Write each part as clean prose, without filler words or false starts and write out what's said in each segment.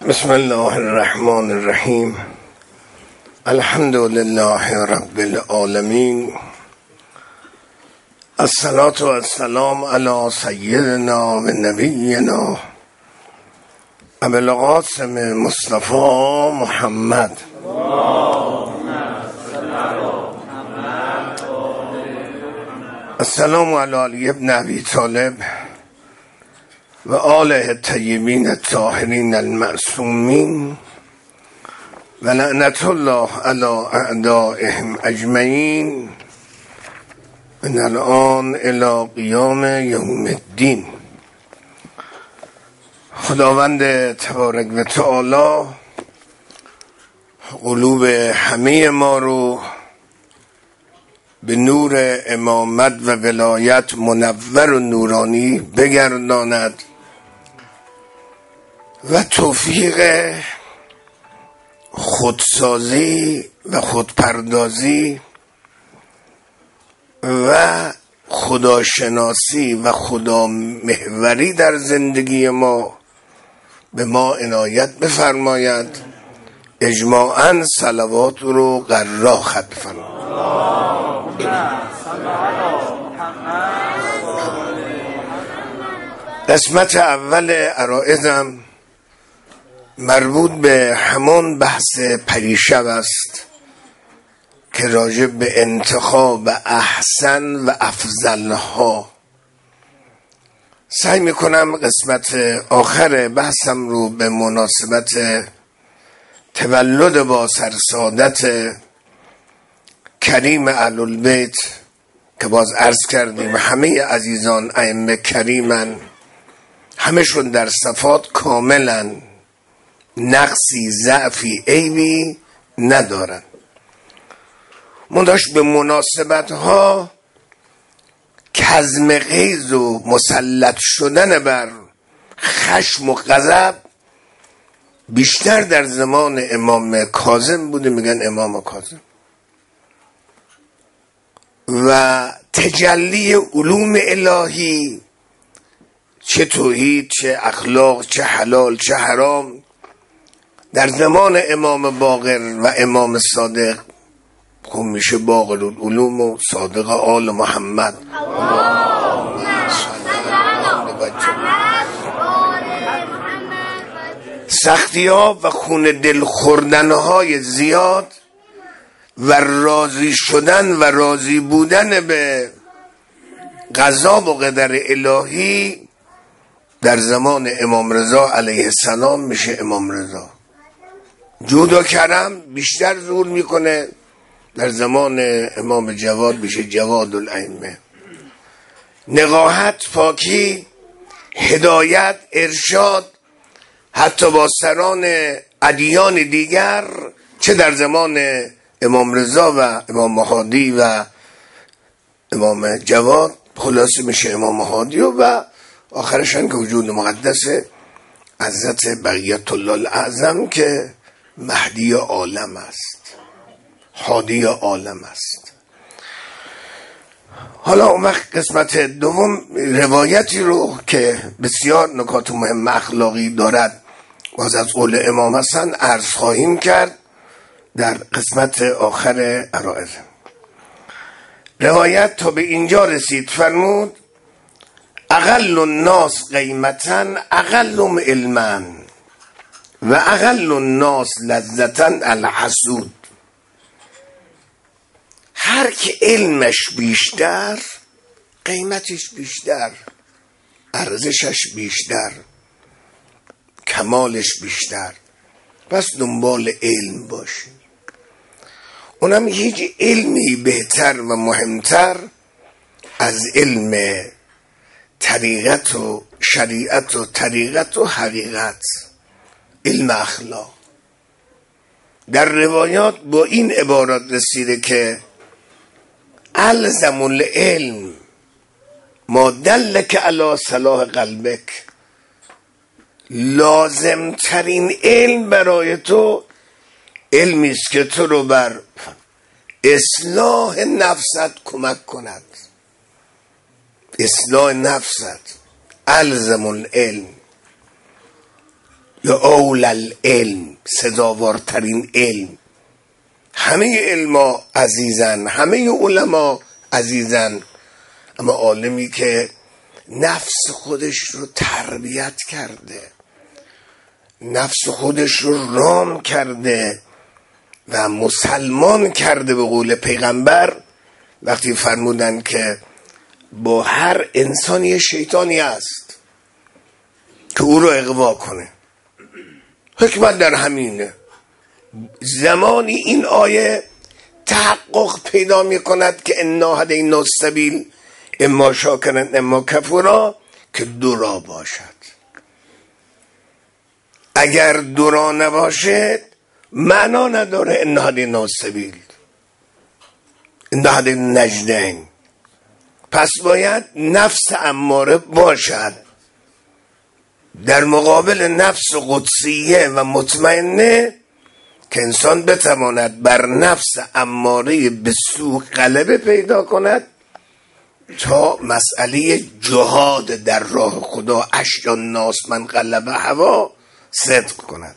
بسم الله الرحمن الرحیم. الحمد لله رب العالمین. الصلاة و السلام علی سیدنا و نبینا ابی القاسم مصطفی محمد. السلام علی علی ابن ابی طالب و آله الطیبین الطاهرین المعصومین و لعنت الله علی اعدائهم اجمعین من الان الی قیام یوم الدین. خداوند تبارک و تعالی قلوب همه ما رو به نور امامت و ولایت منور و نورانی بگرداند و توفیق خودسازی و خودپردازی و خداشناسی و خدا محوری در زندگی ما به ما عنایت بفرماید. اجماعاً صلوات رو قرا ختم بفرماید. قسمت اول عرائضم مربوط به همان بحث پریشب است که راجع به انتخاب احسن و افضلها. سعی میکنم قسمت آخر بحثم رو به مناسبت تولد با سرسادت کریم اهل البیت که باز عرض کردیم همه عزیزان ائمه کریمن، همشون در صفات کاملن، نقصی ضعفی عیبی ندارن. منداش به مناسبت ها کظم غیظ و مسلط شدن بر خشم و غضب بیشتر در زمان امام کاظم بوده، میگن امام کاظم، و تجلی علوم الهی چه توحید چه اخلاق چه حلال چه حرام در زمان امام باقر و امام صادق خون میشه باقر العلوم و صادق آل محمد. سختی ها و خون دل خوردن های زیاد و راضی شدن و راضی بودن به قضا و قدر الهی در زمان امام رضا علیه السلام میشه امام رضا. جود و کرم بیشتر ظهور میکنه در زمان امام جواد میشه جواد الائمه. نقاهت، پاکی، هدایت، ارشاد حتی با سران ادیان دیگر چه در زمان امام رضا و امام مهدی و امام جواد خلاصه میشه امام مهدی و آخرشان که وجود مقدس حضرت بقیت الله الاعظم که مهدی عالم است، هادی عالم است. حالا اون وقت قسمت دوم روایتی رو که بسیار نکات مهم اخلاقی دارد باز از قول امام حسن عرض خواهیم کرد در قسمت آخر عرائض. روایت تا به اینجا رسید فرمود اقل الناس قیمتاً اقلهم علماً و اقل الناس لذتاً الحسود. هر که علمش بیشتر قیمتش بیشتر، ارزشش بیشتر، کمالش بیشتر، پس دنبال علم باشی. اونم هیچ علمی بهتر و مهمتر از علم طریقت و شریعت و طریقت و حقیقت، علم اخلاق. در روایات با این عبارات رسیده که الزم العلم ما دلک علی صلاح قلبک، لازم ترین علم برای تو علمی است که تو رو بر اصلاح نفست کمک کند. اصلاح نفست الزم العلم. یا اول العلم، سزاوارترین علم. همه علما عزیزن، همه علما عزیزن، اما عالمی که نفس خودش رو تربیت کرده، نفس خودش رو رام کرده و مسلمان کرده، به قول پیغمبر وقتی فرمودن که با هر انسانی شیطانی است که او رو اغوا کنه. حکمت در همینه. زمانی این آیه تحقق پیدا می کند که انا هدینا السبیل اما شاکرا اما کفورا، که دو راه باشد. اگر دو راه نباشد معنا نداره انا هدینا السبیل، انا هدینا النجدین. پس باید نفس اماره باشد در مقابل نفس قدسیه و مطمئنه که انسان بتواند بر نفس اماره به سو غلبه پیدا کند تا مسئله جهاد در راه خدا، اشجا الناس من غلب هوا، صدق کند.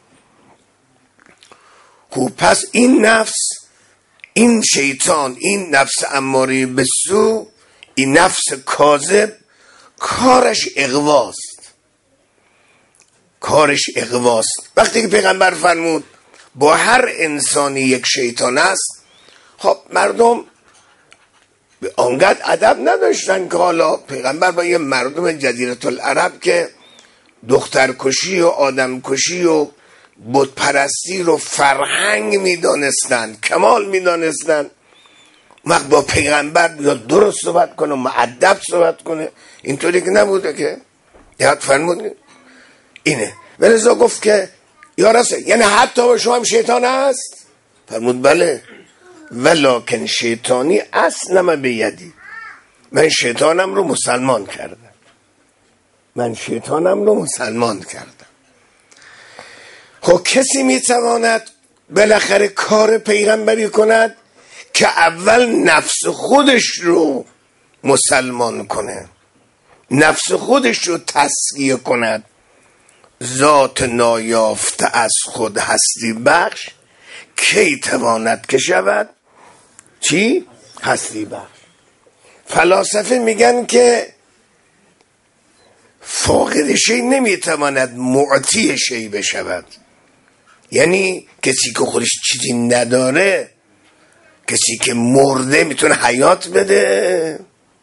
خب پس این نفس، این شیطان، این نفس اماره به سو، این نفس کاذب، کارش اغواست. کارش اغواست. وقتی که پیغمبر فرمود با هر انسانی یک شیطان است، خب مردم به آنقدر ادب نداشتن که حالا پیغمبر با یه مردم جزیره العرب که دخترکشی و آدمکشی و بت پرستی رو فرهنگ میدانستن، کمال میدانستن، وقت با پیغمبر بیاد درست صحبت کنه، مؤدب صحبت کنه، اینطوری که نبوده که یاد فرمود اینه. ولذا گفت که یا رسول، یعنی حتی با شما هم شیطان هست؟ فرمود بله، ولکن شیطانی اصلا بیدی، من شیطانم رو مسلمان کردم، من شیطانم رو مسلمان کردم. خب کسی میتواند بالاخره کار پیغمبری کند که اول نفس خودش رو مسلمان کنه، نفس خودش رو تزکیه کند. ذات نایافته از خود هستی بخش کی تواند که شود چی؟ هستی بخش. فلاسفه میگن که فاقد شی نمیتواند معطی شی بشود. یعنی کسی که خودش چیزی نداره، کسی که مرده میتونه حیات بده.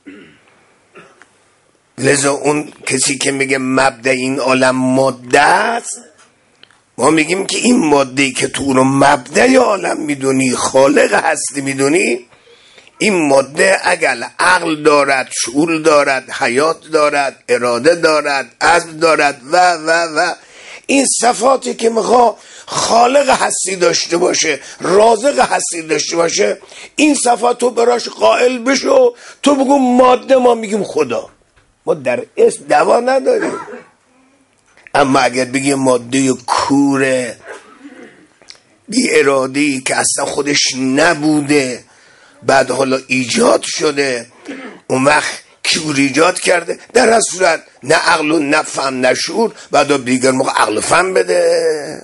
لذا اون کسی که میگه مبدأ این عالم ماده است، ما میگیم که این ماده‌ای که تو رو مبدأ عالم میدونی، خالق هستی میدونی، این ماده اگر عقل دارد، شعور دارد، حیات دارد، اراده دارد، عزم دارد و این صفاتی که میخوا خالق هستی داشته باشه، رازق هستی داشته باشه، این صفات تو براش قائل بشو، تو بگو ماده، ما میگیم خدا. ما در اسم دوا نداریم. اما اگر بگیم ماده کوره بی اراده‌ای که اصلا خودش نبوده، بعد حالا ایجاد شده، اون وقت کور ایجاد کرده، در هر صورت نه عقل و نه فهم نه شعور، بعد دیگر موقع عقل و فهم بده.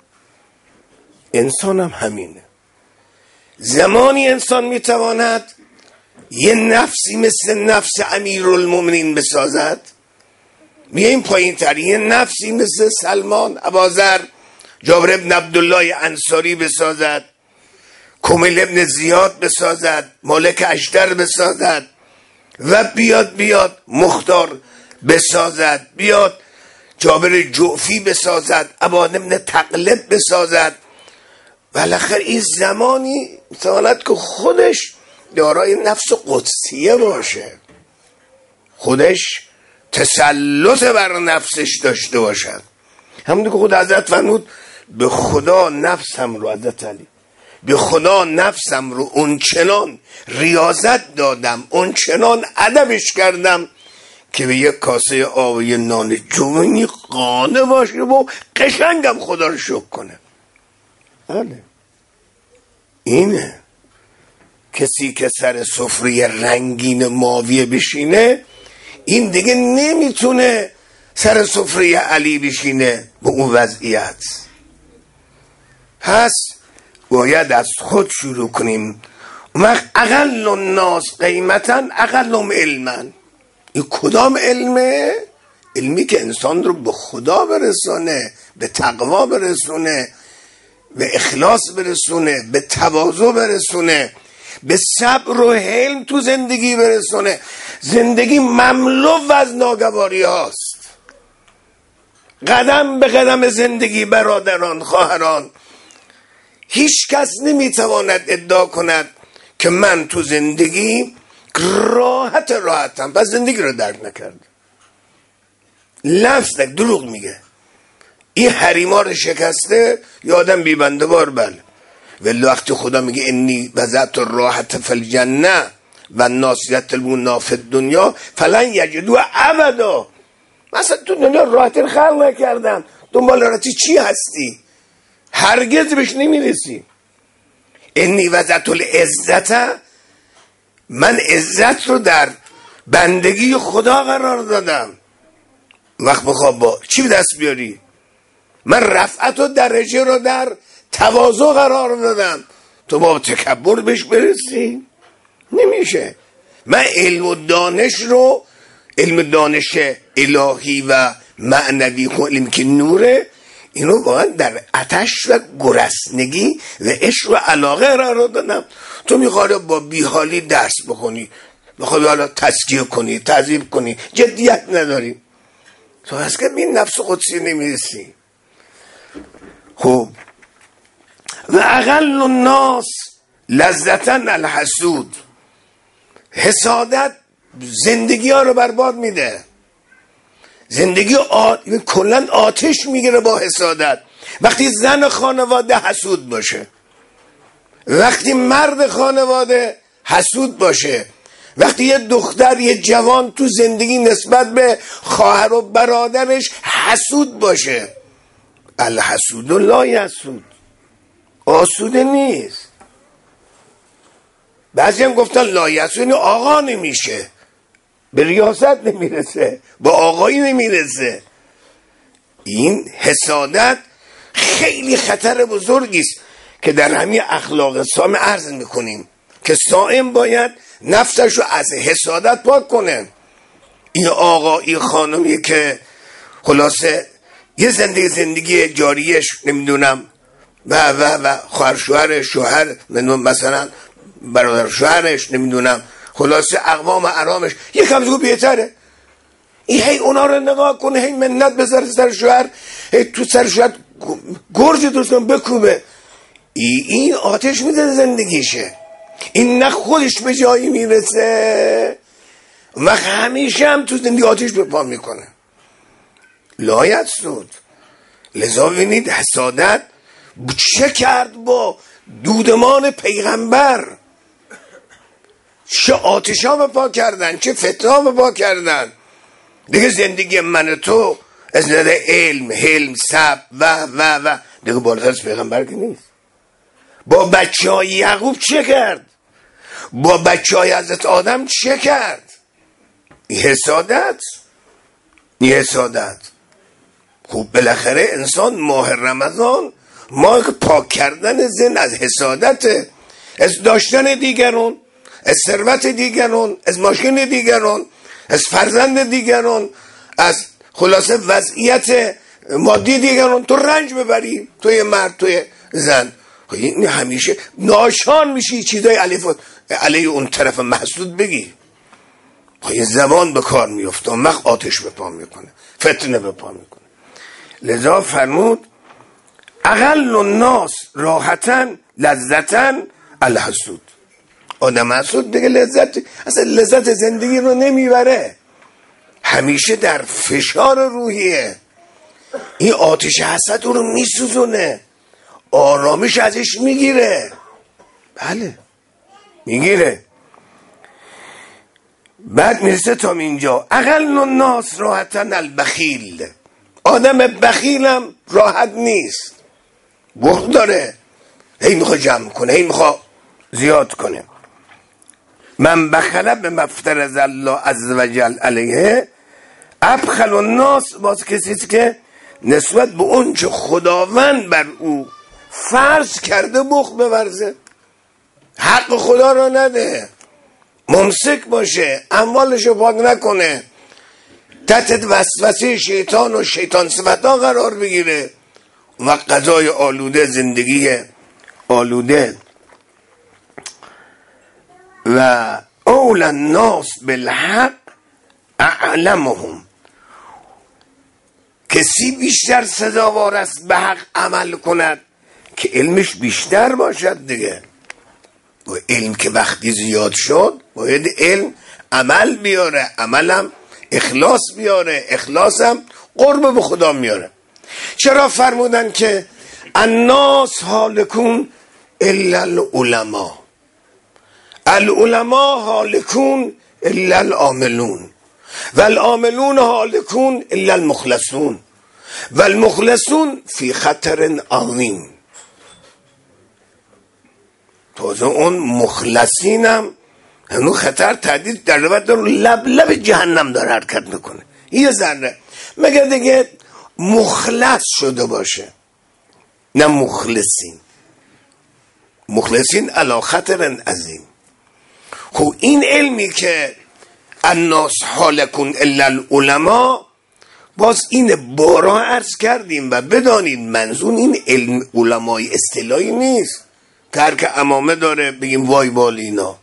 انسان هم همینه. زمانی انسان میتواند یه نفسی مثل نفس امیرالمومنین بسازد، میاییم پایین تر، یه نفسی مثل سلمان، ابوذر، جابر ابن عبدالله انصاری بسازد، کمیل ابن زیاد بسازد، مالک اشتر بسازد و بیاد مختار بسازد، بیاد جابر جعفی بسازد، ابان ابن تقلب بسازد. بالاخره این زمانی میتواند که خودش دارای نفس قدسیه باشه، خودش تسلط بر نفسش داشته باشد. همونطور که خود حضرت فرمود به خدا نفسم رو، حضرت علی، به خدا نفسم رو اون چنان ریاضت دادم، اون چنان ادبش کردم که به یک کاسه آب و یه نان جوانی قانع باشه و قشنگم خدا رو شکر کنه. بله اینه. کسی که سر سفره رنگین ماویه بشینه، این دیگه نمیتونه سر سفره علی بشینه به اون وضعیت. پس باید از خود شروع کنیم. اون وقت اقل الناس قیمتا اقلهم علما. این کدام علمه؟ علمی که انسان رو به خدا برسونه، به تقوا برسونه، به اخلاص برسونه، به تواضع برسونه، به صبر و حلم تو زندگی برسونه. زندگی مملو از ناگواری هاست. قدم به قدم زندگی برادران، خواهران، هیچ کس نمیتواند ادعا کند که من تو زندگی راحتم. پس زندگی رو درک نکرد. لفظ دروغ میگه. این حریما رو شکسته یا آدم بیبنده بار. بله، ولی وقتی خدا میگه انی وضعت راحت فی الجنه و ناصیت المونا فی الدنیا فلن یجدوا ابدا. مثلا تو دنیا راحت خلق نکردن، دنبال راحتی چی هستی؟ هرگز بهش نمیرسی. انی وضعت العزت، من عزت رو در بندگی خدا قرار دادم. وقت بخواب با چی به دست بیاری؟ من رفعت و درجه رو در تواضع قرار دادم. تو با تکبر بهش برسی؟ نمیشه. من علم و دانش رو، علم دانش الهی و معنوی، علم که نوره، اینو باید در آتش و گرسنگی و عشق و علاقه قرار دادم. تو میخوای با بیحالی درس بخونی، میخوای حالا تزکیه کنی، تعذیب کنی، جدیت نداری، تو از که این نفس قدسی نمیرسی. خب و اقل الناس لذتا الحسود. حسادت زندگی ها رو برباد میده. زندگی کلن آتش میگیره با حسادت. وقتی زن خانواده حسود باشه، وقتی مرد خانواده حسود باشه، وقتی یه دختر، یه جوان تو زندگی نسبت به خواهر و برادرش حسود باشه، الحسود لا یحسود، آسوده نیست. بعضی هم گفتن لا یحسود یعنی آقا نمیشه، به ریاست نمیرسه، با آقایی نمیرسه. این حسادت خیلی خطر بزرگی است که در همین اخلاق سام عرض میکنیم که صائم باید نفسش رو از حسادت پاک کنه. این آقا، این خانمی که خلاصه یه زندگی جاریش نمیدونم و خواهر شوهرش، شوهر مثلا برادر شوهرش، نمیدونم خلاصه اقوام ارامش یکم دیگه بهتره، این هی اونا رو نگاه کنه، هی منت بذاره سر شوهر، هی تو سر شوهر گرج درست کنه بکوبه. این آتش میده زندگیشه. این نه خودش به جایی میرسه و همیشه هم تو زندگی آتش به پا میکنه. لا یحسود. لذا ببینید حسادت چه کرد با دودمان پیغمبر. چه آتش ها به پا کردن، چه فتنه ها به پا کردن. دیگه زندگی من تو از نظر علم، حلم، صبر و دیگه بالاتر از پیغمبر که نیست. با بچه های یعقوب چه کرد؟ با بچه های حضرت آدم چه کرد؟ این حسادت. خب بالاخره انسان ماه رمضان ماه پاک کردن ذهن از حسادته، از داشتن دیگران، از ثروت دیگران، از ماشین دیگران، از فرزند دیگران، از خلاصه وضعیت مادی دیگران تو رنج ببری، توی مرد، توی زن. این همیشه ناشان میشی چیزای علیه اون طرف محسود بگی. زبان به کار میفته، مخ آتش به پا میکنه، فتنه به پا میکنه. لذا فرمود اقل الناس راحتا لذتا الحسود. آدم حسود دیگه لذت زندگی رو نمیبره، همیشه در فشار روحیه. این آتش حسد رو میسوزونه، آرامش ازش میگیره. بله میگیره. بعد میرسه تا اینجا اقل الناس راحتا البخیل. آدم بخیلم راحت نیست، بخل داره، هی میخواد جمع کنه، هی میخواد زیاد کنه. من بخل به مفترض الله عز وجل علیه ابخل الناس باز کسی که نسبت به اون چه خداوند بر او فرض کرده بخل بورزه، حق خدا را نده، ممسک باشه، اموالشو پاک نکنه، تحت وسوسه شیطان و شیطان صفتا قرار بگیره و غذای آلوده، زندگی آلوده. و اول الناس بالحق اعلمهم، کسی بیشتر سزاوار است به حق عمل کند که علمش بیشتر باشد دیگه. و علم که وقتی زیاد شد باید علم عمل بیاره، عملم اخلاص بیاره، اخلاصم قرب به خدا میاره. چرا فرمودن که الناس هالکون الا العلماء، العلماء هالکون الا العاملون و العاملون هالکون الا المخلصون و المخلصون فی خطر عظیم. تازه اون مخلصینم هنو خطر تهدید در روبت داره، لب جهنم داره حرکت میکنه. یه ذره مگر دیگه مخلص شده باشه، نه مخلصین. مخلصین علی خطر عظیم. خب این علمی که الناس حالکون الا العلماء، باز این بارا عرض کردیم و بدانید منظور این علم علمای اصطلاحی نیست که هر که عمامه داره بگیم وای بالینا.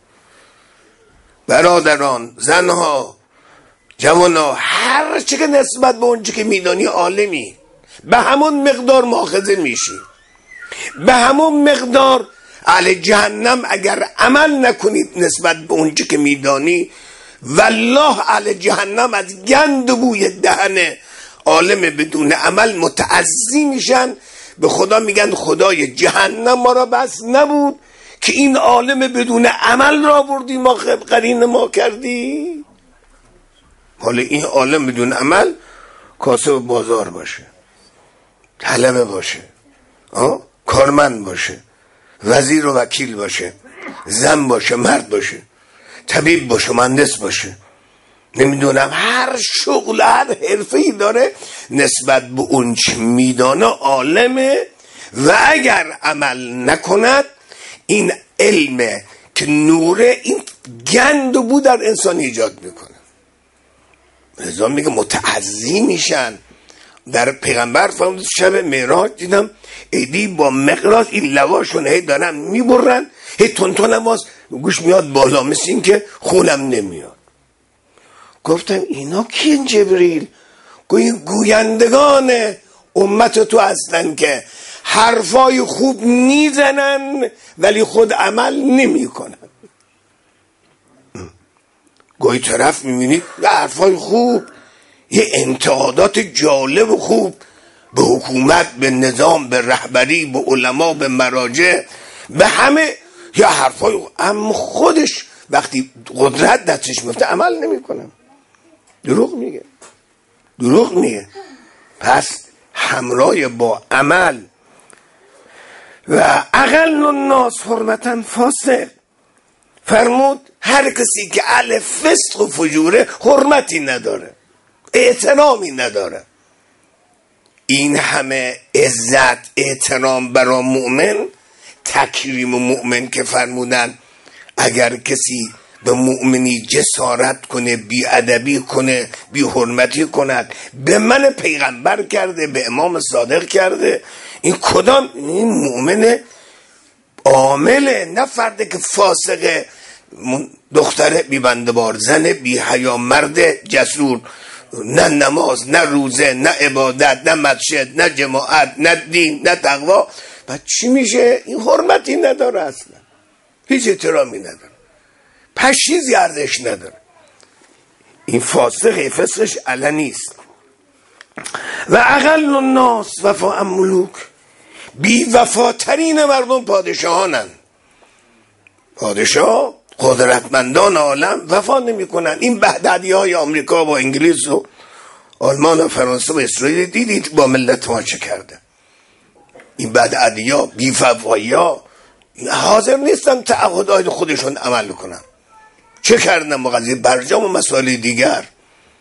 برادران، زنها، جوانا، هر چی که نسبت به اون چی که میدانی عالمی، به همون مقدار مؤاخذه میشی، به همون مقدار اهل جهنم اگر عمل نکنید نسبت به اون چی که میدانی. والله اهل جهنم از گند و بوی دهن عالم بدون عمل متعزی میشن، به خدا میگن خدای جهنم ما را بس نبود که این عالم بدون عمل را بردی ما قرین ما کردی. حالا این عالم بدون عمل کاسب بازار باشه، طلبه باشه، کارمند باشه، وزیر و وکیل باشه، زن باشه، مرد باشه، طبیب باشه، مهندس باشه، نمیدونم هر شغل، هر حرفه‌ای داره نسبت به اون چه میدانه عالمه و اگر عمل نکند این علمه که نوره این گند و بو در انسان ایجاد میکنه. لذا میگه متعزی میشن. در پیغمبر فرمود شب معراج دیدم ایدی با مقراض این لواشون هی دارن میبرن، هی تون نماز گوش میاد بالا، مثل این که خونم نمیاد. گفتم اینا کین جبریل؟ گویندگان امت تو هستن که حرفای خوب میزنن ولی خود عمل نمی کنن. گوی طرف میبینید یه حرفای خوب، یه انتقادات جالب و خوب به حکومت، به نظام، به رهبری، به علما، به مراجع، به همه، یا حرفای خوب، اما خودش وقتی قدرت دستش میفته عمل نمی کنن. دروغ میگه. پس همراه با عمل. و اقل الناس حرمتا فاسق، فرمود هر کسی که اهل فسق و فجوره حرمتی نداره، احترامی نداره. این همه عزت احترام برای مؤمن، تکریم مؤمن که فرمودن اگر کسی به مؤمنی جسارت کنه، بی ادبی کنه، بی حرمتی کند، به من پیغمبر کرده، به امام صادق کرده. این کدام؟ این مؤمن عامله، نه فرده که فاسقه، دختر بی بنده‌بار، زن بی حیا، مرد جسور، نه نماز، نه روزه، نه عبادت، نه مسجد، نه جماعت، نه دین، نه تقوا. بعد چی میشه؟ این حرمتی نداره، اصلا هیچ احترامی نداره، پشیزی ارزش نداره. این فاسق، فسقش علنی است. و اقل الناس وفاء ملوک، بی وفاترین مردم پادشاهانن. پادشاه، قدرتمندان عالم وفا نمی کنن. این بغدادی های آمریکا و انگلیس و آلمان و فرانسه و اسرائیل دیدید با ملت ما چه کرده. این بغدادی ها، بی وفایی ها حاضر نیستن تعهدات خودشون عمل کنن. چه کردن؟ مقضی برجام و مسائل دیگر.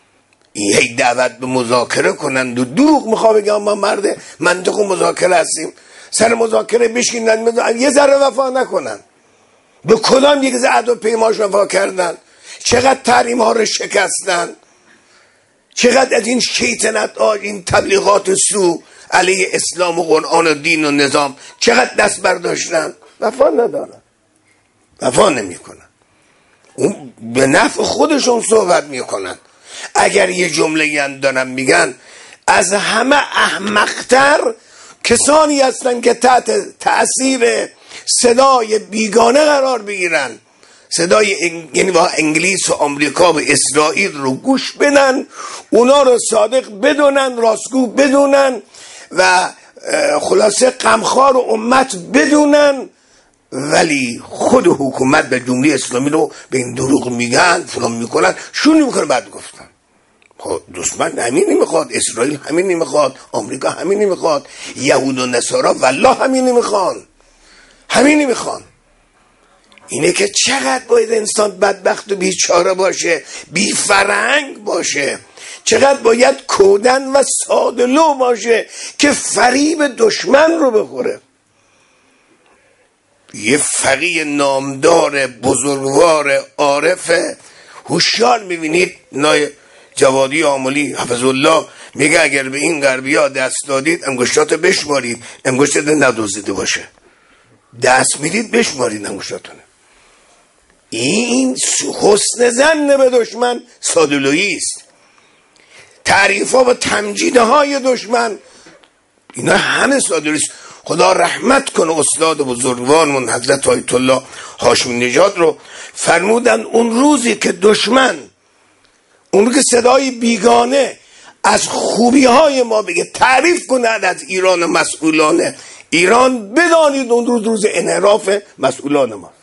هی دعوت به مذاکره کنند و دروغ میخواه بگم ما مرد منطق و مذاکره هستیم، سر مذاکره بشینن یه ذره وفا نکنن. به کدام یک عهد و پیماش وفا کردن؟ چقدر تحریم ها رو شکستن؟ چقدر از این شیطنت ها، این تبلیغات سو علیه اسلام و قرآن و دین و نظام چقدر دست برداشتن؟ وفا ندارن، وفا نمی کنن. اون به نفع خودشون صحبت میکنن. اگر یه جمله دارن میگن از همه احمقتر کسانی هستن که تحت تأثیر صدای بیگانه قرار بگیرن، صدای یعنی با انگلیس و آمریکا و اسرائیل رو گوش بدن، اونا رو صادق بدونن، راستگو بدونن و خلاصه غمخوار امت بدونن، ولی خود حکومت به جمهوری اسلامی رو به این دروغ میگن، فلان میکنن، شون میکنن. بعد گفتن دشمن همین نمیخواد، اسرائیل همین نمیخواد، آمریکا همین نمیخواد، یهود و نصارا والله همین نمیخوان، همین نمیخوان. اینه که چقدر باید انسان بدبخت و بیچاره باشه، بی فرهنگ باشه، چقدر باید کودن و سادلو باشه که فریب دشمن رو بخوره. یه فقیه نامدار بزرگوار عارف هوشیار میبینید، نای جوادی آملی حفظ الله میگه اگر به این غربی ها دست دادید انگشتات بشمارید، انگشتات ندوزیده باشه، دست میدید بشمارید انگشتاتونه. این حسن ظن به دشمن سادلویی است. تعریف ها و تمجیده های دشمن اینا همه سادلویی است. خدا رحمت کنه استاد بزرگوارمون حضرت آیت الله هاشمی نژاد رو، فرمودن اون روزی که دشمن، اون روزی که صدای بیگانه از خوبی های ما بگه، تعریف کنه از ایران مسئولان ایران، بدانید اون روز انحراف مسئولان ما.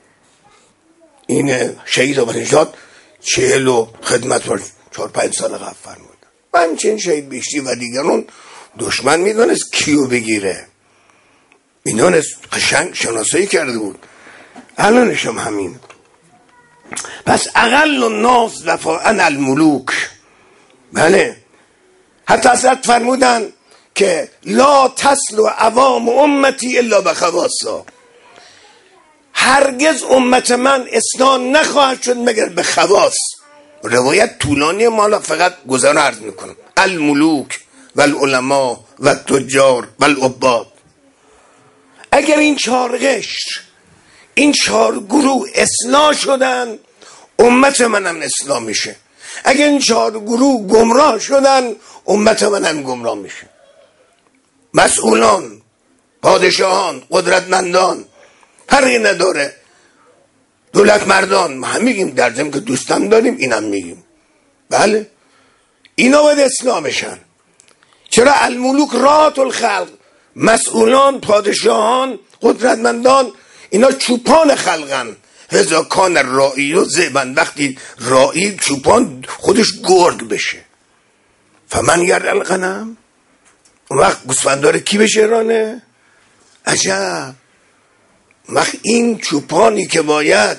این شهید و نژاد 40 و خدمت 4-5 سال قبل فرمودن. و همچنین شهید بهشتی و دیگران دشمن میدونست کیو بگیره، میدونست، قشنگ شناسایی کرده بود. الانش هم همین. پس اقل الناس وفاء الملوک. بله، حتی حضرت فرمودن که لا تسلو عوام امتی الا بخواصا، هرگز امت من اصلاح نخواهد شد مگر به خواص. روایت طولانی مالا، فقط گذران عرض میکنم. الملوک و العلماء و التجار و العباد. اگر این 4 قشر، این 4 گروه اصلاح شدن، امت منم اصلاح میشه. اگر این 4 گروه گمراه شدن، امت منم گمراه میشه. مسئولان، پادشاهان، قدرتمندان، فرقی نداره، دولت مردان، ما هم میگیم، در ضمن که دوستم داریم اینم میگیم. بله، اینا باید اصلاح بشن. چرا؟ الملوک رات الخلق، مسئولان، پادشاهان، قدرتمندان، اینا چوپان خلقن. هزا کان رائی و زیبن، وقتی رائی چوپان خودش گرگ بشه. فمن یرعی الغنم، اون وقت گوسفندار کی بشه رانه؟ عجب. وقت این چوپانی که باید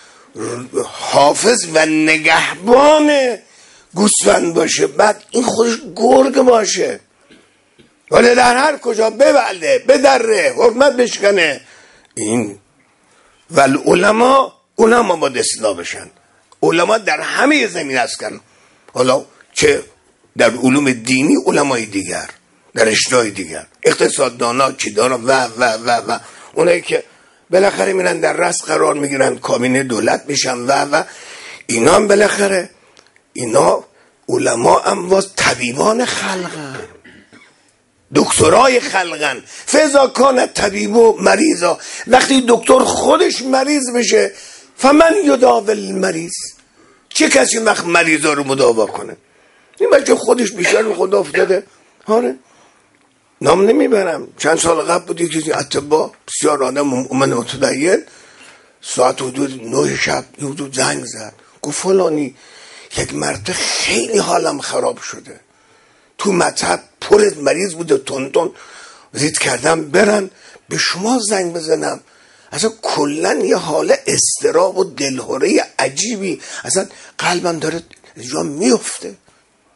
حافظ و نگهبان گوسفند باشه، بعد این خودش گرگ باشه، ولی در هر کجا ببله، بدره، حرمت بشکنه. این والعلماء، علما باید اصلاح بشن. علما در همه زمین هستن، حالا چه در علوم دینی، علمای دیگر در رشته‌های دیگر، اقتصاددانا، چیدانا و اونایی که بالاخره میرن در رأس قرار میگیرن، کابینه دولت میشن و اینا هم بالاخره، اینا علما هم واس طبیبان خلقن، دکترای خلقن. فضا کان طبیب و مریضا، وقتی دکتر خودش مریض بشه، فمن یداوی المریض، چه کسی وقت مریضا رو مداوا کنه؟ این بچه خودش بیشتر به خدا افتاده. آره، نام نمیبرم، چند سال قبل بود یکی اتباع بسیار آدم مومن متدین، ساعت حدود 9 شب حدود زنگ زد، گفت فلانی یک مرتبه خیلی حالم خراب شده، تو مطب پر از مریض بوده، تون زید کردم برن به شما زنگ بزنم. اصلا کلن یه حال اضطراب و دلهوره عجیبی، اصلا قلبم داره جا میفته.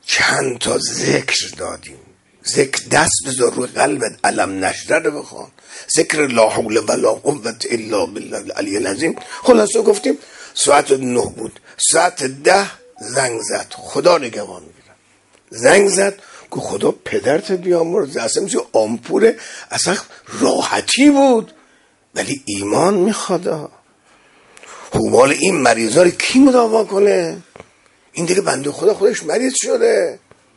چند تا ذکر دادیم. ذکر دست بذار روی قلبت، علم نشره رو بخوان، ذکر لا حول ولا قوة الا بالله العلی العظیم. خلاصه گفتیم ساعت 9 بود. ساعت 10 زنگ زد، خدا نگهبان میگیرم، زنگ زد که خدا پدرت بیامرزه، اصلا مثل آمپوله، اصلا راحتی بود، ولی ایمان میخواد. حوال این مریضا رو کی مداوا کنه؟ این دیگه بنده خدا خودش مریض شده.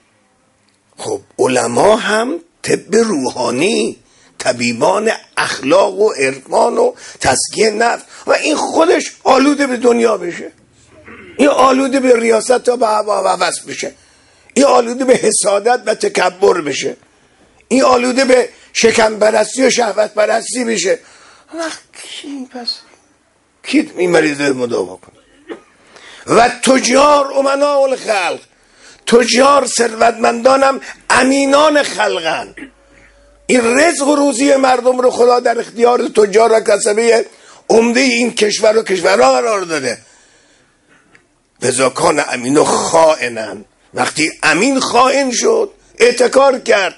خب علما هم طب روحانی، طبیبان اخلاق و عرفان و تزکیه نفس، و این خودش آلوده به دنیا بشه، این آلوده به ریاست تا به هوا و هوس بشه، این آلوده به حسادت و تکبر بشه، این آلوده به شکم پرستی و شهوت پرستی بشه. کی پس کی این مریض مداوا کنه؟ و تجار امناء الخلق، تجار ثروتمندانم امینان خلقن. این رزق و روزی مردم رو خدا در اختیار تجار و کسبه عمده این کشور و کشورها قرار داده. لذا کان امین و خائنن، وقتی امین خائن شد، احتکار کرد،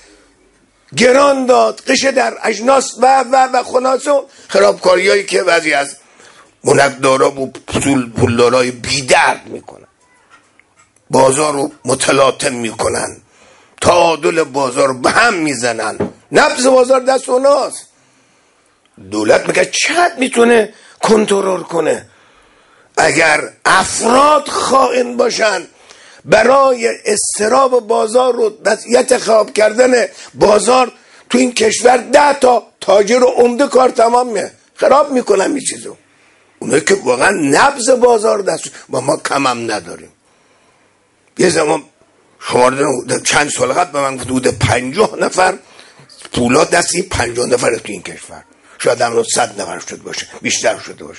گران داد، قشه در اجناس و خلاصه خرابکاری هایی که بعضی از منقدارا و پولدارای بی‌درد میکنن، بازار رو متلاطم میکنن، تعادل بازار به هم میزنن، نبض بازار دست اوناست. دولت میگه چقدر میتونه کنترل کنه؟ اگر افراد خائن باشن برای اضطراب بازار و وضعیت خراب کردن بازار تو این کشور 10 تا تاجر و عمده کار تمامه، خراب میکنن این چیزو. اونایی که واقعا نبض بازار دست با ما کم هم نداریم. یه زمان شماردن چند سال قبل به من حدود 50 نفر پولاد دستی 50 نفر تو این کشور، شاید هم 100 نفر شده باشه، بیشتر شده باشه.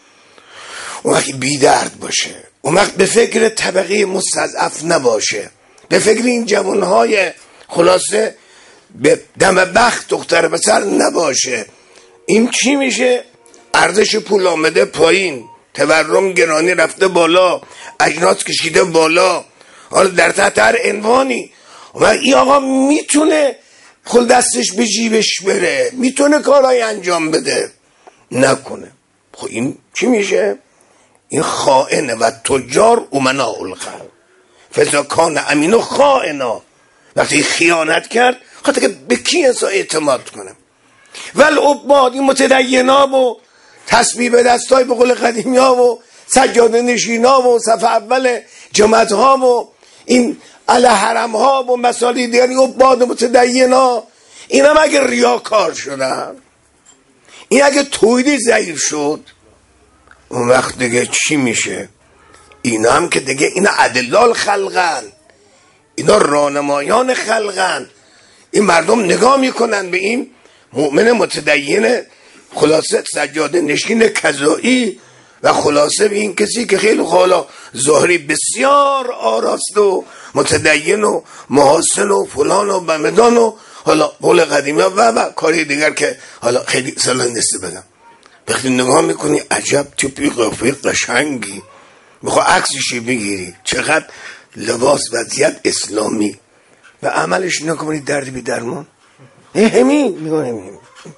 اون وقت بی درد باشه، اون وقت به فکر طبقه مستضعف نباشه، به فکر این جوانهای خلاصه به دم بخت دختر پسر نباشه. این چی میشه؟ ارزش پول آمده پایین، تورم گرانی رفته بالا، اجناس کشیده بالا، حالا در تحت هر عنوانی. و این آقا میتونه خل دستش به جیبش بره، میتونه کارهای انجام بده، نکنه. خب این چی میشه؟ این خائنه. و تجار امناء الخلق فاذا کان امین و خائنا، وقتی خیانت کرد خاطر که به کی اعتماد کنم؟ ول عباد، این متدینا و تسبیح به دستای به قول قدیمی ها و سجاده نشینا و صف اول جماعت ها و این علی حرم ها و مسالی دیگری عباد متدینا، این هم اگه ریاکار شدن، این اگه توحیدی ضعیف شد، اون وقت دیگه چی میشه؟ اینا هم که دیگه اینا ادلال خلقن، اینا راهنمایان خلقن. این مردم نگاه میکنن به این مؤمن متدین خلاصه سجاده نشین کذایی و خلاصه به این کسی که خیلی حالا ظاهری بسیار آراسته و متدین و محاسن و فلان و بمدان و حالا قول قدیمی و کاری دیگر که حالا خیلی سالا نسته بدم. وقتی نگاه میکنی عجب توپی قافی قشنگی، میخواه عکسشی بگیری، چقدر لباس وضعیت اسلامی، و عملش نکنی دردی بی درمان. همین میگه همین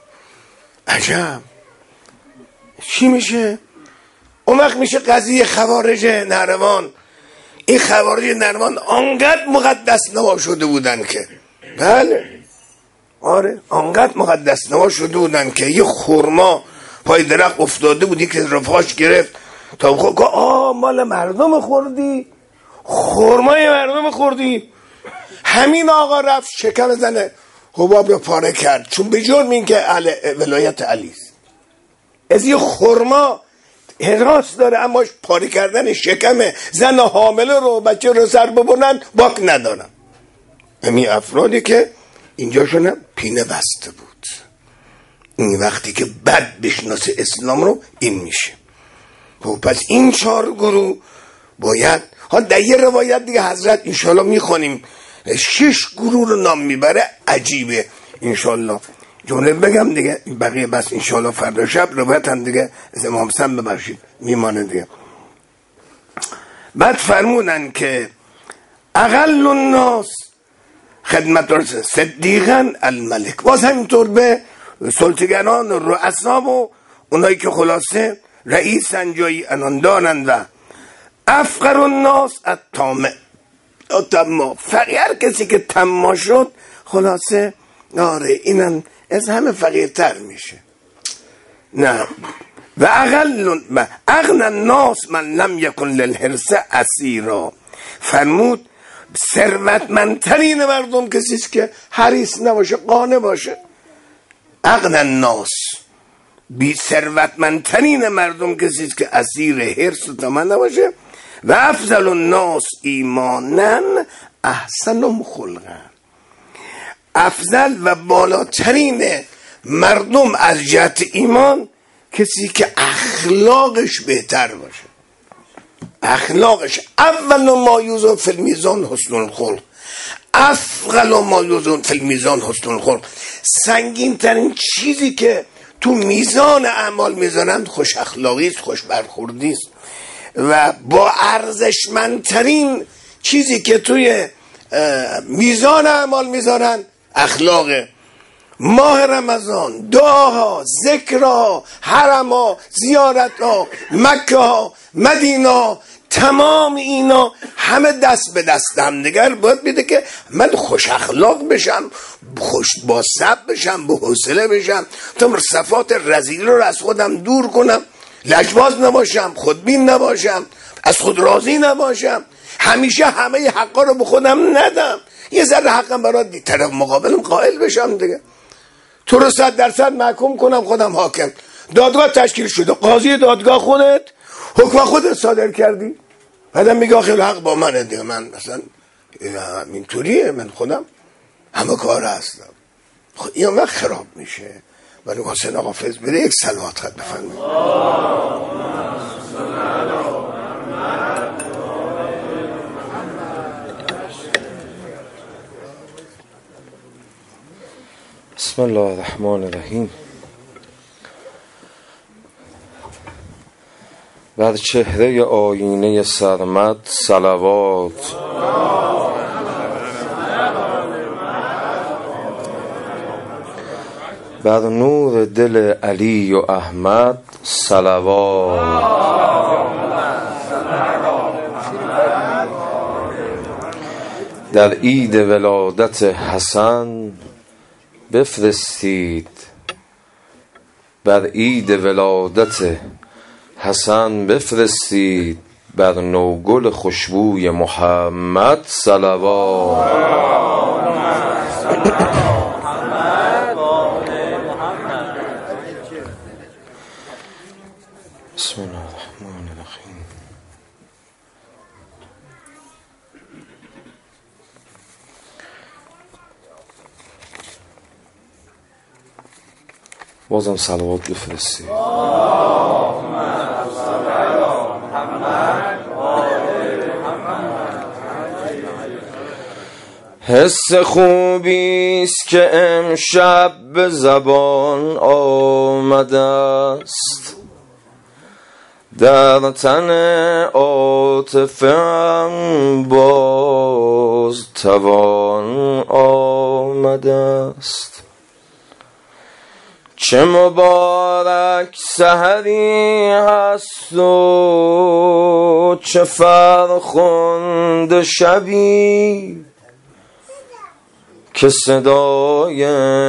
عجب چی میشه؟ اون وقت میشه قضیه خوارج نهروان. این خوارج نهروان آنقدر مقدس نوا شده بودن که، بله آره آنقدر مقدس نوا شده بودن که یه خرما پای درخت افتاده بودی که رفاش گرفت تا خود مال مردم خوردی، خرمای مردم خوردی. همین آقا رفت شکم زنه حباب رو پاره کرد، چون به جرم این که ولایت علیست. از یه خرما حراس داره، اما پاره کردن شکم زن حامله رو بچه رو سر ببرن باک ندارن. همین افرادی که اینجاشون پینه بسته بود. این وقتی که بد بشناسه اسلام رو این میشه. پس این 4 گروه باید، در یه روایت دیگه حضرت انشالله میخونیم 6 گروه رو نام میبره، عجیبه. انشالله جمله بگم دیگه، بقیه بس انشالله فردا شب روایت هم دیگه از امام حسن ببخشید میمانه دیگه. بعد فرمودن که اقل الناس خدمت رسول صدیقا الملک. باز همینطور به سلطگران و رؤسا و اونایی که خلاصه رئیس انجایی انان دارند. و افقر الناس الطامع، فقیر، هر کسی که طماع شد خلاصه آره اینم از همه فقیرتر میشه. نه. و اغنى الناس من لم یکن للحرص اسیرا، فرمود ثروتمندترین مردم کسی است که حریص نباشه، قانع باشه. اغنى الناس، بی ثروتمندترین مردم کسی است که اسیر حرص و طمع نباشه. و افضل الناس ایمانا احسنهم خلقا، افضل و بالاترین مردم از جهت ایمان کسی که اخلاقش بهتر باشه. اخلاقش اول ما یوزن فی المیزان حسن الخلق، افضل ما یوزن فی المیزان حسن الخلق. سنگین ترین چیزی که تو میزان اعمال میزنند خوش اخلاقی است، خوش برخوردی است. و با ارزشمندترین چیزی که توی میزان اعمال میذارن اخلاقه. ماه رمضان، دعاها، ذکرها، حرمها، زیارتها، مکه ها، مدینه، تمام اینا همه دست به دست همدیگر باید بیده که من خوش اخلاق بشم، خوش با صبر بشم، با حوصله بشم، تا صفات رذیل رو از خودم دور کنم، لجباز نباشم، خودبین نباشم، از خود راضی نباشم، همیشه همه حقا رو به خودم ندم، یه ذره حقم برای طرف مقابلم قائل بشم دیگه. تو رو 100% محکوم کنم، خودم حاکم، دادگاه تشکیل شده، قاضی دادگاه خودت، حکم خودت صادر کردی، بعدم میگه خیلی حق با منه دیگه، من مثلا اینطوریه، من خودم همه کار هستم. خب این وقت خراب میشه. ولی حسین آقا فیض بده یک صلوات خط بفرمایید. بسم الله الرحمن الرحیم. بر چهره آینه سرمد صلوات، بر نور دل علی و احمد صلوات، در عید ولادت حسن بفرستید، بر عید ولادت حسن بفرستید، بر نوگل خوشبوی محمد صلوات. بسم الله الرحمن الرحیم. بازم صلوات بفرستید. حس خوبیست که امشب به زبان آمده است، در تن عاطفه‌ام باز توان آمده است. چه مبارک سحری هست و چه فرخنده شبی، که صدای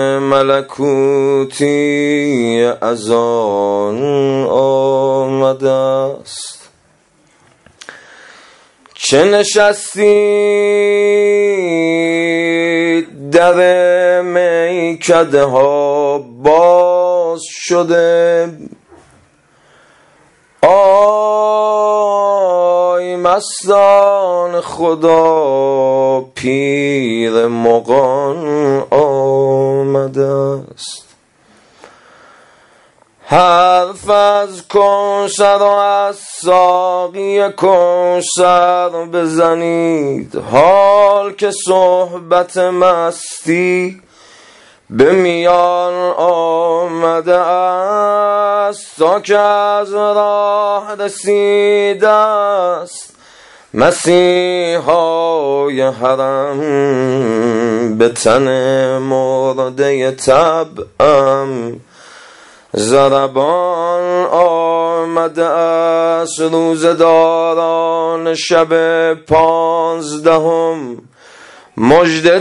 ملکوتی از آن آمده است. چه نشستید در میکده ها باز شده، آی مستان خدا پیر مغان آمده است. حرف از کوثر و از ساقی کوثر بزنید، حال که صحبت مستی به میان آمده است. تا که از راه رسیده است مسیحای حرم به تن مرده طبعم ضربان آمده است روزداران شب 15 مژده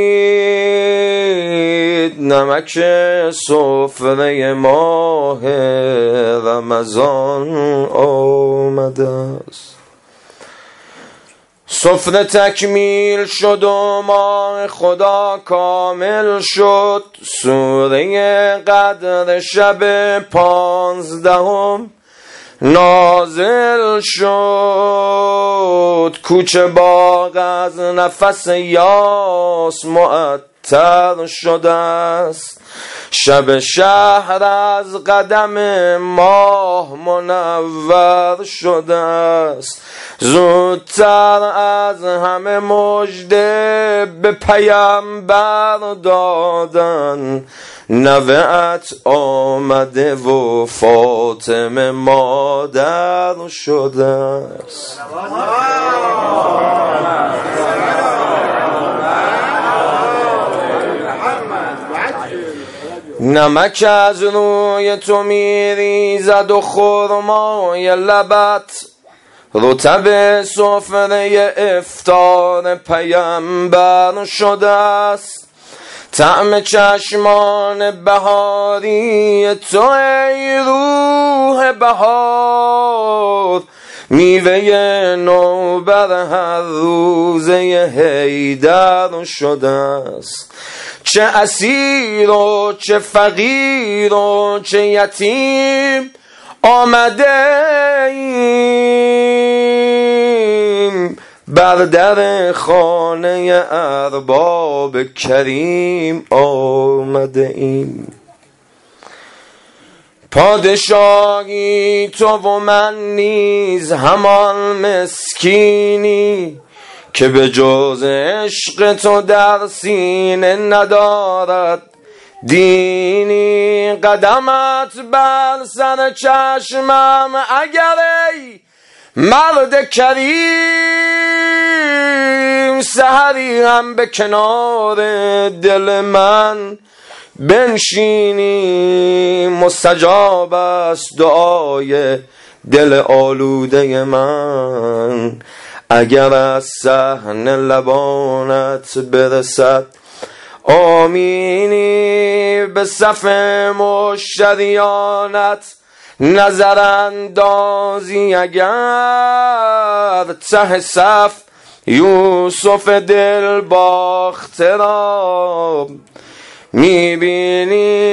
دهید نمک سفره ماه رمضان آمده است. سفره تکمیل شد و ماه خدا کامل شد. سوره قدر شب 15 نازل شد. کوچه باغ از نفس یاس معطر شده است. شب شهر از قدم ماه منور شده است. زودتر از همه مژده به پیامبر دادن. نوه‌ات آمده و فاطمه مادر شده است. نمک از روی تو میریزد و خرمای لبت رطب سفره افطار پیامبر شده است. طعم چشمان بهاری تو ای روح بهار میوه نو بر هر روزه حیدر شده است. چه اسیر و چه فقیر و چه یتیم آمده ایم بر در خانه ارباب کریم آمده ایم. پادشاهی تو و من نیز همان مسکینی که به جز عشق تو در سینه ندارد دینی. قدمت بر سر چشمم اگر ای مرد کریم سحری هم به کنار دل من بنشینی. مستجاب است دعای دل آلوده من اگر از صحن لبانت برسد آمینی. به صف مشتریانت نظر اندازی اگر ته صف یوسف دل باخته را میبینی.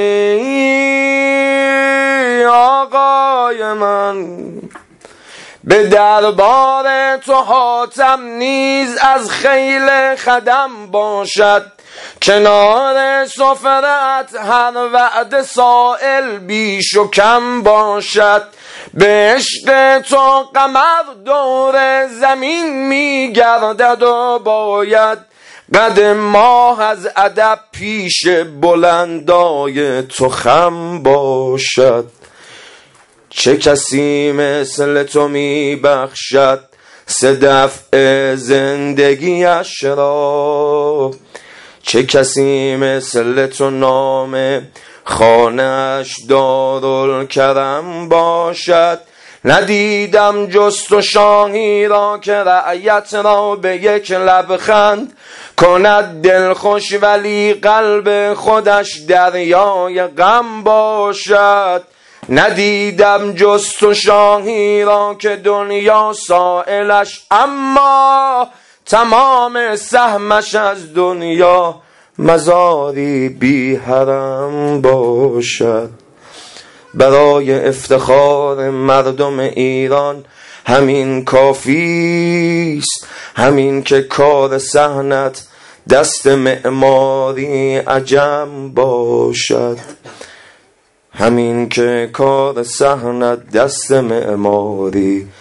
آقای من به دربار تو حاتم نیز از خیل خدم باشد. کنار سفرت هر وعده سائل بیش و کم باشد. به عشق تو قمر دور زمین میگردد و باید قد ماه از ادب پیش بلندای تو خم باشد. چه کسی مثل تو می بخشد سه دفع زندگیش را. چه کسی مثل تو نام خانه‌اش دارالکرم باشد. ندیدم جز تو شاهی را که رعیت را به یک لبخند کند دلخوش ولی قلب خودش دریای غم باشد. ندیدم جز تو شاهی را که دنیا سائلش اما تمام سهمش از دنیا مزاری بی حرم باشد. برای افتخار مردم ایران همین کافیست. همین که کار صحنت دست معماری عجم باشد. همین که کار صحنت دست معماری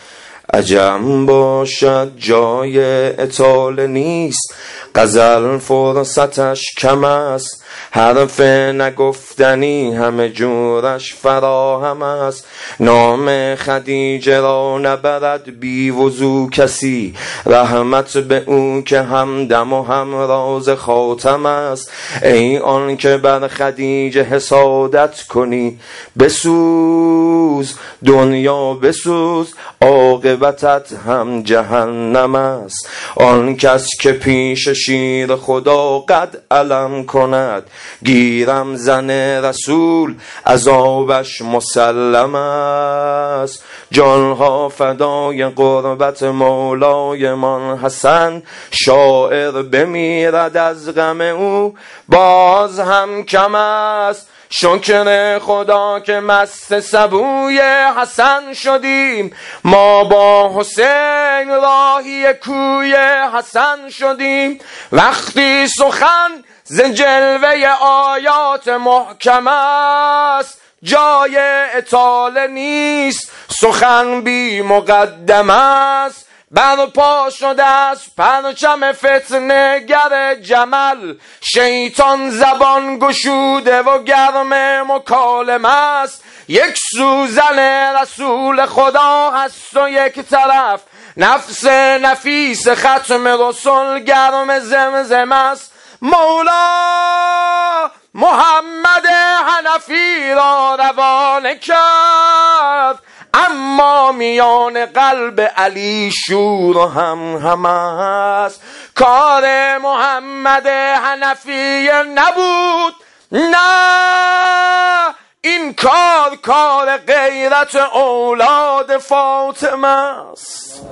عجم باشد جای اطاله نیست، غزل فرصتش کم است، حرف نگفتنی همه جورش فراهم است. نام خدیجه را نبرد بی وضو کسی، رحمت به او که همدم و همراز خاتم است. ای آن که بر خدیجه حسادت کنی، بسوز دنیا بسوز، عاقبتت هم جهنم است. آن کس که پیش شیر خدا قد علم کند، گیرم زن رسول عذابش مسلم است. جانها فدای قربت مولای من حسن، شاعر بمیرد از غم او باز هم کم است. شکر خدا که مست سبوی حسن شدیم، ما با حسین راهی کوی حسن شدیم. وقتی سخن ز جلوه آیات محکم است، جای اطاله نیست، سخن بی مقدم است. برپا شده است پرچم فتنه گر جمل، شیطان زبان گشوده و گرم مکالمه است. یک سوزن رسول خدا هست و یک طرف نفس نفیس ختم رسول گرم زمزم است. مولا محمد حنفی را روانه کرد، اما میان قلب علی شور و هم است. کار محمد حنفی نبود، نه این کار غیرت اولاد فاطمه است.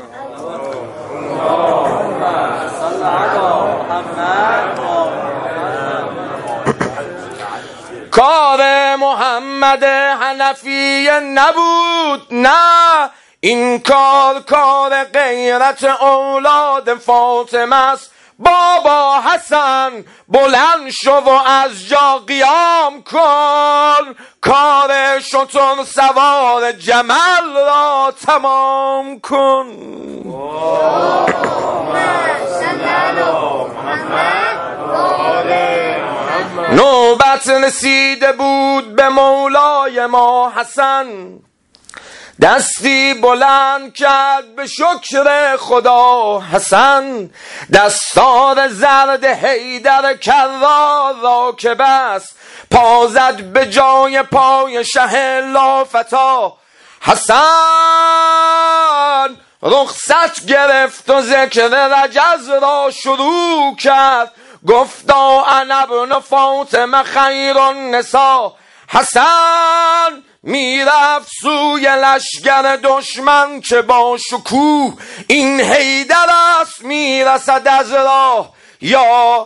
کار محمد حنفی نبود، نه این کار غیرت اولاد فاطمه است. بابا حسن بلند شو و از جا قیام کن، کار شتر سوار جمل را تمام کن. نوبت رسیده بود به مولای ما حسن، دستی بلند کرد به شکر خدا حسن. دستار زرد حیدر کرار را که بست، پا زد به جای پای شه لافتا حسن. رخصت گرفت و ذکر رجز را شروع کرد، گفتا انا ابن فاطمه خیر النساء. حسن میرفت سوی لشگر دشمن که با شکوه، این حیدر است میرسد از راه یا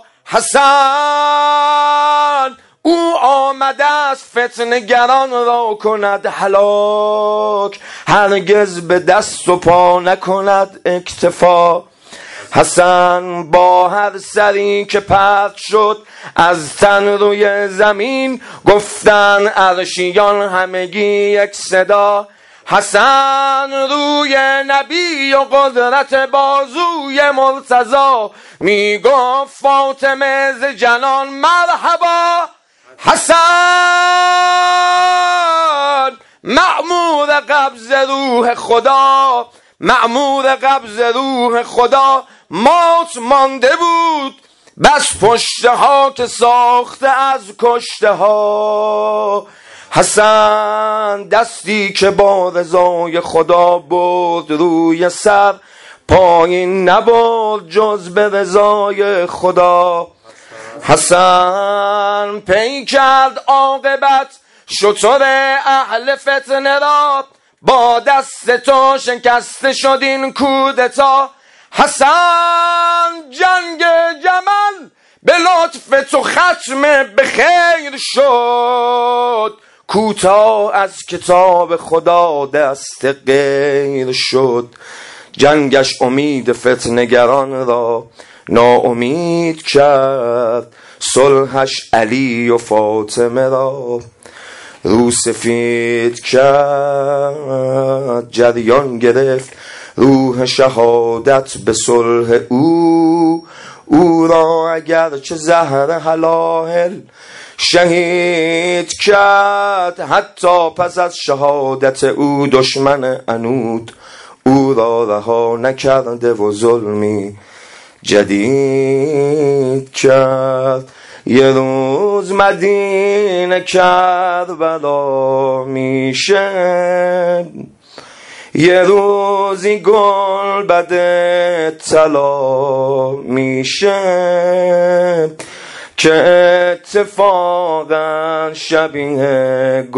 حسن. او آمده است فتنه‌گران را کند هلاک، هرگز به دست و پا نکند اکتفا. حسن با هر سری که پرت شد از تن روی زمین، گفتن عرشیان همگی یک صدا. حسن روی نبی و قدرت بازوی مرتضی، می گفت فاطمه ز جنان مرحبا. حسن مأمور قبض روح خدا، مأمور قبض روح خدا مات مانده بود، بس پشته ها که ساخته از کشته ها. حسن دستی که با رضای خدا برد روی سر، پایین نبرد جز به رضای خدا. حسن پی کرد عاقبت شتر اهل فتنه را، با دست تو شکسته شد این کودتا. حسن جنگ جمل به لطف تو ختم به خیر شد، کوتاه از کتاب خدا دست غیر شد. جنگش امید فتنه‌گران را ناامید کرد، صلحش علی و فاطمه را رو سفید کرد، جریان گرفت روح شهادت به صلح او را اگر چه زهر هلاهل شهید کرد. حتی پس از شهادت او دشمن عنود او را رها نکرده و ظلمی جدید کرد. یه روز مدینه کربلا میشه، یه روزی گل بده طلا میشه، که اتفاقا شبیه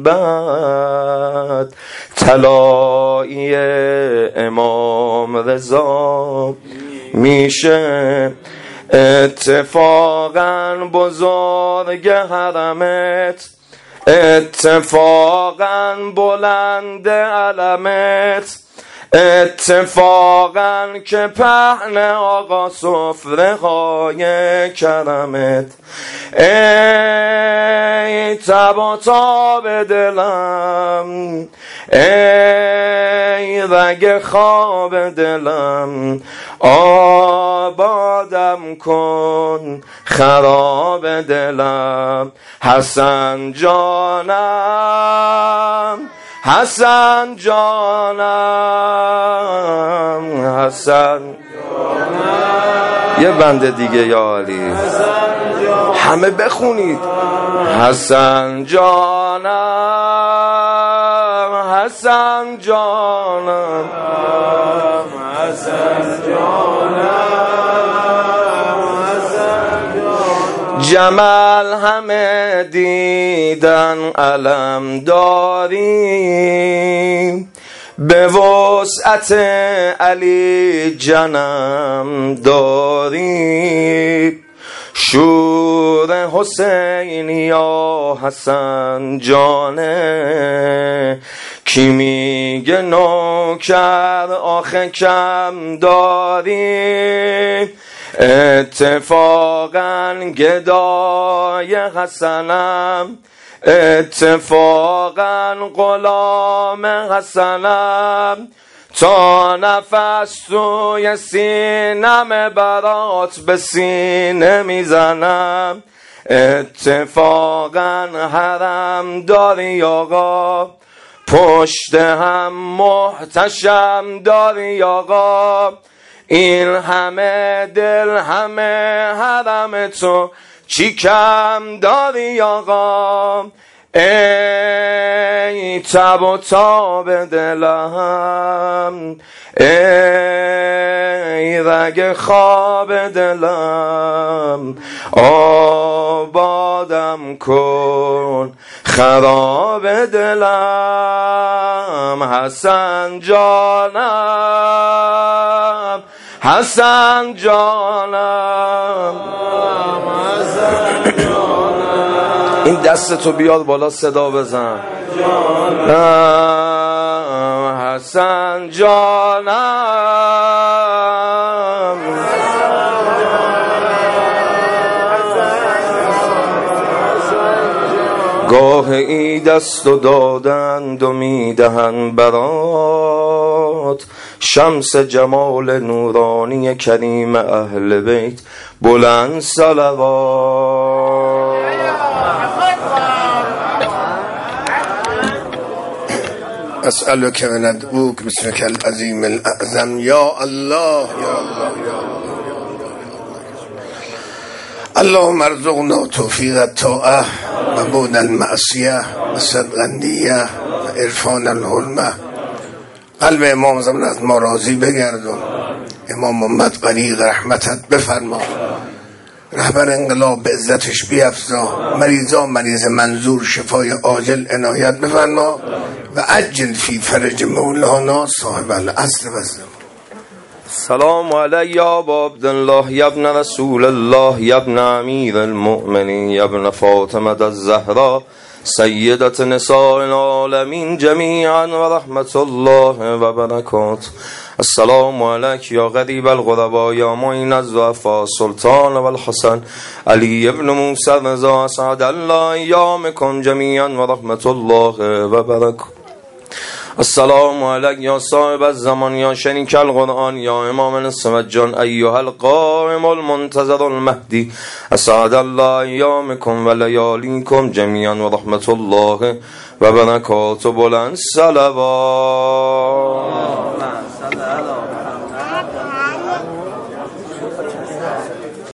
گلبد طلایی امام رضا میشه. اتفاقا بزرگ حرمت، اتفاقا بلند علمت، اتفاقا که پهن آقا سفره های کرمت. ای تب و تاب دلم، ای رگ خواب دلم، آبادم کن خراب دلم. حسن جانم، حسن جانم، حسن جانم. یه بنده دیگه یا علی، همه بخونید. حسن جانم، حسن جانم، حسن جانم. جمل همه دیدن علم داری، به وسعت علی جنم داری. شور حسین یا حسن جانه، کی میگه نوکر آخه کم داری. اتفاقا گدای حسنم، اتفاقا غلام حسنم. تا نفس توی سینم برات به سینه میزنم. اتفاقا حرم داری آقا، پشت هم محتشم داری آقا. این همه دل همه حرم تو چی کم داری آقا. ای تب و تاب دلم، ای رگ خواب دلم، آبادم کن خراب دلم. حسن جانم، حسن جانم، حسن جانم. این دستتو بیار بالا صدا بزن. جانم، حسن جانم. گاه ای دست و دادند و میدهند برات، شمس جمال نورانی کریم اهل بیت بلند صلوات. اسألك و ندعوك باسمك العظیم الاعظم یا الله یا الله یا اللهم ارزقنا توفیق الطاعه و بعد المعصیه و صدق النیه و عرفان الحرمه. قلب امام زمان از ما راضی بگردون. امام محمد غریق رحمتت بفرما. رهبر انقلاب به عزتش بیفزا. مریض منظور شفای عاجل عنایت بفرما و عجل فی فرج مولانا صاحب العصر و الزمان. سلام علی ابا عبدالله یبن رسول الله یبن امیر المؤمنین یبن فاطمه الزهرا سيدة نساء العالمين جميعا ورحمة الله وبركاته. السلام عليك يا غريب الغرباء يا معين الضعفاء سلطان والحسن علي بن موسى رضا أسعد الله أيامكم جميعا ورحمة الله وبركاته. السلام عليك يا صاحب الزمان يا شريك القرآن يا إمام السمجان أيها القائم المنتظر المهدي أسعد الله أيامكم ولياليكم جميعا ورحمة الله وبركاته. بلند صلوات.